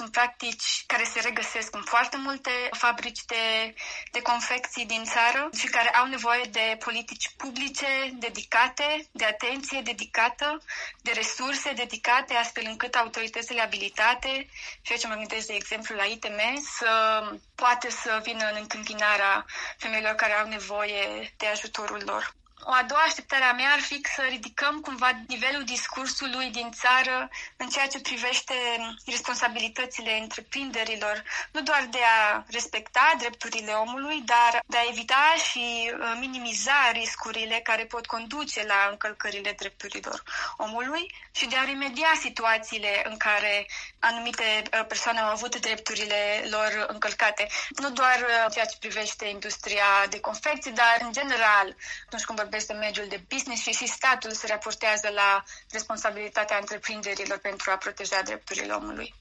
sunt practici care se regăsesc în foarte multe fabrici de confecții din țară și care au nevoie de politici publice dedicate, de atenție dedicată, de resurse dedicate, astfel încât autoritățile abilitate, și aici mă gândesc de exemplu la ITM, să poate să vină în întâmpinarea femeilor care au nevoie de ajutorul lor. O a doua așteptare a mea ar fi să ridicăm cumva nivelul discursului din țară în ceea ce privește responsabilitățile întreprinderilor, nu doar de a respecta drepturile omului, dar de a evita și minimiza riscurile care pot conduce la încălcările drepturilor omului și de a remedia situațiile în care anumite persoane au avut drepturile lor încălcate. Nu doar ceea ce privește industria de confecții, dar în general, atunci când de mediul de business și statul se raportează la responsabilitatea întreprinderilor pentru a proteja drepturile omului.